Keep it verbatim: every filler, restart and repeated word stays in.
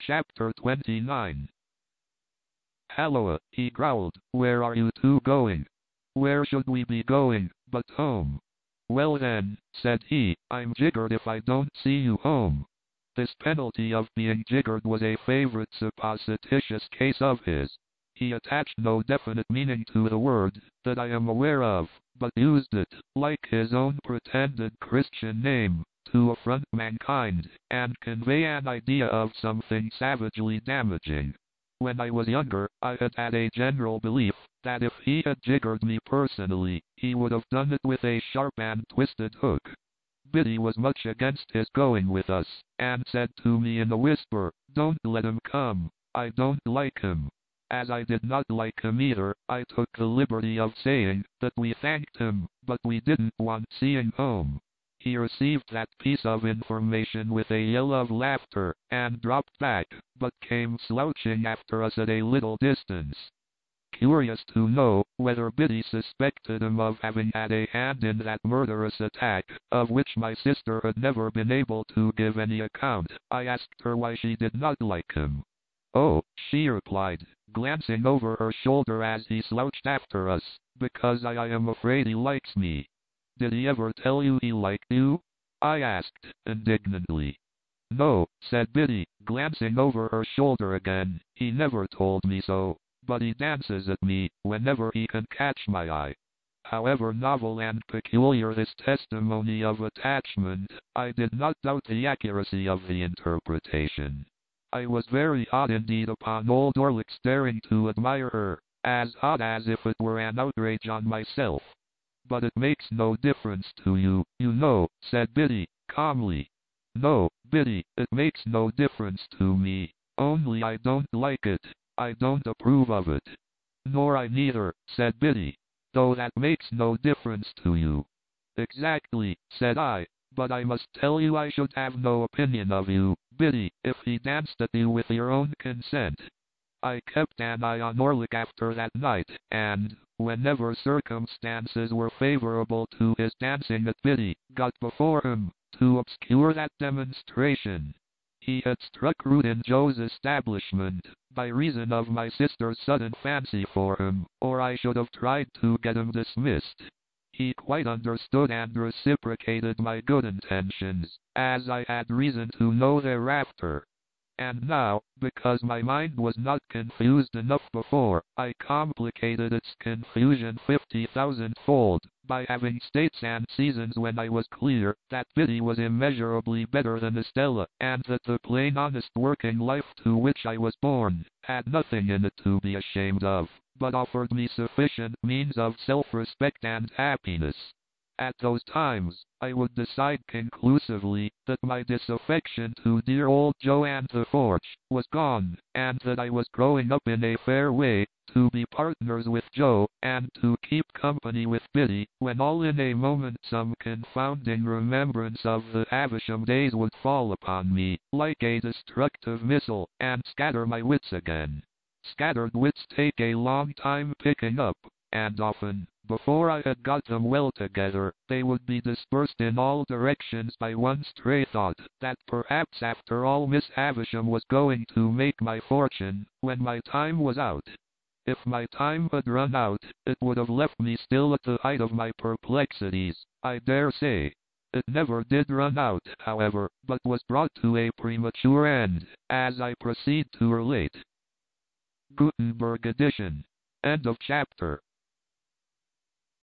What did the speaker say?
Chapter twenty-nine. Halloa, he growled, where are you two going? Where should we be going, but home? Well then, said he, I'm jiggered if I don't see you home. This penalty of being jiggered was a favorite supposititious case of his. He attached no definite meaning to the word, that I am aware of, but used it, like his own pretended Christian name, to affront mankind, and convey an idea of something savagely damaging. When I was younger, I had had a general belief that if he had jiggered me personally, he would have done it with a sharp and twisted hook. Biddy was much against his going with us, and said to me in a whisper, "Don't let him come, I don't like him." As I did not like him either, I took the liberty of saying that we thanked him, but we didn't want seeing home. He received that piece of information with a yell of laughter, and dropped back, but came slouching after us at a little distance. Curious to know whether Biddy suspected him of having had a hand in that murderous attack, of which my sister had never been able to give any account, I asked her why she did not like him. "Oh," she replied, glancing over her shoulder as he slouched after us, "because I, I am afraid he likes me." "Did he ever tell you he liked you?" I asked, indignantly. "No," said Biddy, glancing over her shoulder again, "he never told me so, but he dances at me whenever he can catch my eye." However novel and peculiar this testimony of attachment, I did not doubt the accuracy of the interpretation. I was very odd indeed upon old Orlick daring to admire her, as odd as if it were an outrage on myself. "But it makes no difference to you, you know," said Biddy, calmly. "No, Biddy, it makes no difference to me, only I don't like it, I don't approve of it." "Nor I neither," said Biddy, "though that makes no difference to you." "Exactly," said I, "but I must tell you I should have no opinion of you, Biddy, if he danced at you with your own consent." I kept an eye on Orlick after that night, and, whenever circumstances were favorable to his dancing at Biddy, got before him, to obscure that demonstration. He had struck root in Joe's establishment, by reason of my sister's sudden fancy for him, or I should have tried to get him dismissed. He quite understood and reciprocated my good intentions, as I had reason to know thereafter. And now, because my mind was not confused enough before, I complicated its confusion fifty thousand-fold, by having states and seasons when I was clear that Biddy was immeasurably better than Estella, and that the plain honest working life to which I was born had nothing in it to be ashamed of, but offered me sufficient means of self-respect and happiness. At those times, I would decide conclusively that my disaffection to dear old Joe and the Forge was gone, and that I was growing up in a fair way to be partners with Joe, and to keep company with Biddy, when all in a moment some confounding remembrance of the Havisham days would fall upon me, like a destructive missile, and scatter my wits again. Scattered wits take a long time picking up, and often, before I had got them well together, they would be dispersed in all directions by one stray thought, that perhaps after all Miss Havisham was going to make my fortune, when my time was out. If my time had run out, it would have left me still at the height of my perplexities, I dare say. It never did run out, however, but was brought to a premature end, as I proceed to relate. Gutenberg edition. End of chapter.